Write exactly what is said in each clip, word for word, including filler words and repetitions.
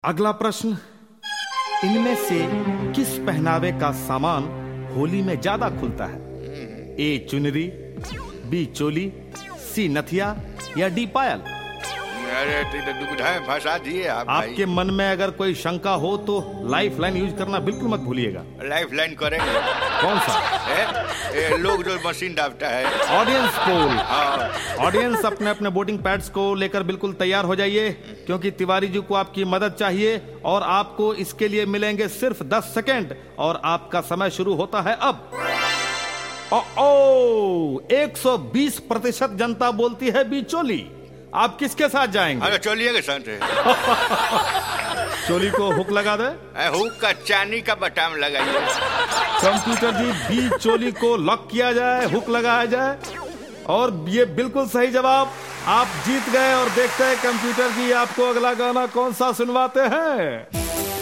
अगला प्रश्न, इनमें से किस पहनावे का सामान होली में ज्यादा खुलता है? ए चुनरी, बी चोली, सी नथिया या डी पायल? अरे दुविधाएं फंसा दिए आप भाई। आपके मन में अगर कोई शंका हो तो लाइफ लाइन यूज करना बिल्कुल मत भूलिएगा। लाइफ लाइन करेंगे। कौन सा? है? ए, लोग जो मशीन दाबता है। Audience poll. हाँ। ऑडियंस अपने अपने वोटिंग पैड्स को लेकर बिल्कुल तैयार हो जाइए, क्योंकि तिवारी जी को आपकी मदद चाहिए और आपको इसके लिए मिलेंगे सिर्फ दस सेकेंड और आपका समय शुरू होता है अब। ओ, ओ एक सौ बीस प्रतिशत जनता बोलती है बी चोली। आप किसके साथ जाएंगे? अरे चोलिए के साथ है। चोली को हुक लगा दे। हुक का चांदी का बटाम लगाइए। कंप्यूटर जी, बी चोली को लॉक किया जाए, हुक लगाया जाए। और ये बिल्कुल सही जवाब, आप जीत गए। और देखते हैं कंप्यूटर जी आपको अगला गाना कौन सा सुनवाते हैं।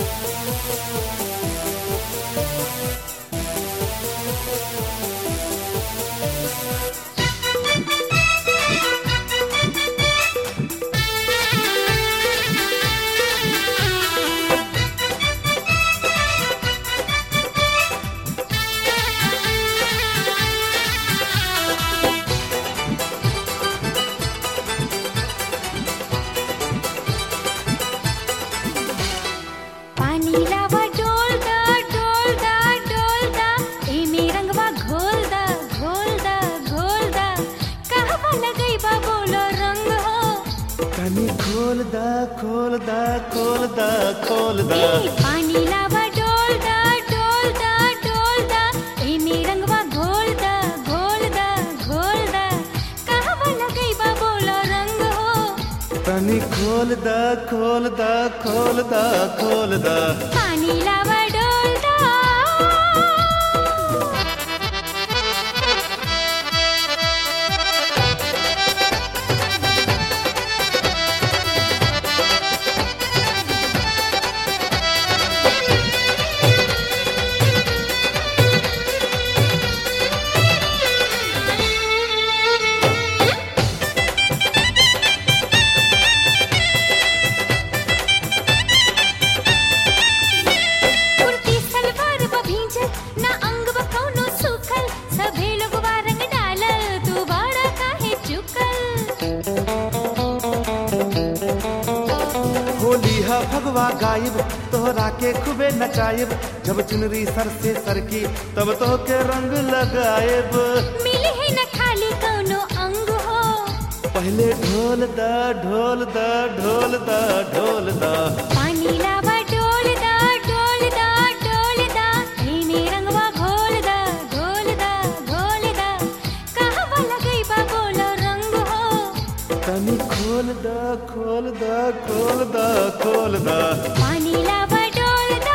खोल दा खोल दा खोल दा खोल दा पानी लावा डोल दा डोल दा डोल दा एमे रंगवा घोल दा घोल दा घोल दा कहवा लगई बा बोलो रंग हो। पानी खोल दा खोल दा खोल दा खोल दा पानी लावा डोल दा। भगवा गायब तोहरा के खूबे नचायब, जब चुनरी सर से सर की तब तो के रंग लगायब। मिले है न खाली कौनो अंग हो। पहले ढोल दा ढोल दा ढोल दा ढोल दा पानी लावा डोल दा डोल दा डोल दा एमे रंगवा घोल दा घोल दा घोल दा कहवा लगई बा बोलो रंग हो। तनी खोल दा खोल दा खोल दा खोल दा पानी लावा डोल दा।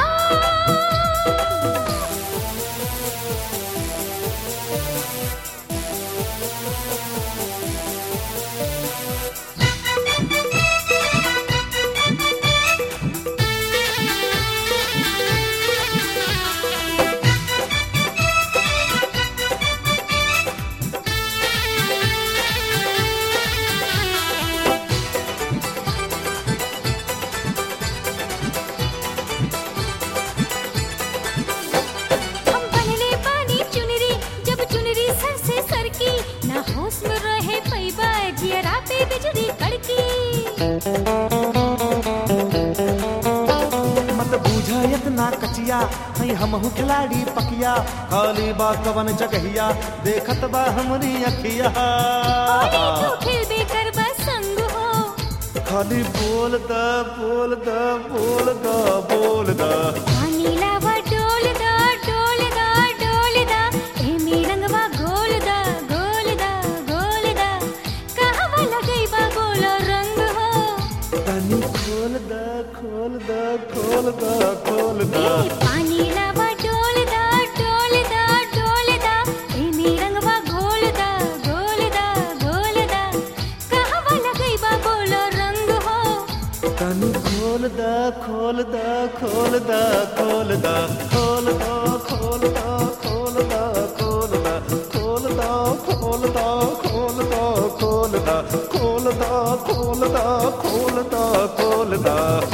मत बूझा इतना कचिया हई हमहू खिलाड़ी पकिया, खाली बा कवन जगहिया देखत बा हमरी अखिया। खेलबे करबा संग हो। खाली बोल दा बोल दा बोल दा बोल दा पानी लावा डोल दा डोल दा डोल दा एमे रंगवा घोल दा घोल दा घोल दा कहवा लगई बा बोलो रंग हो। पानी खोल दा खोल दा खोल दा खोल दा पानी लावा डोल दा डोल दा डोल दा एमे रंगवा घोल दा घोल दा घोल दा कहवा लगई बा बोलो रंग हो। पानी खोल दा खोल दा खोल दा खोल दा खोल दा खोल दा खोल दा खोल दा खोल दा खोल दा खोल दा खोल दा खोल दा खोल दा खोल दा खोल दा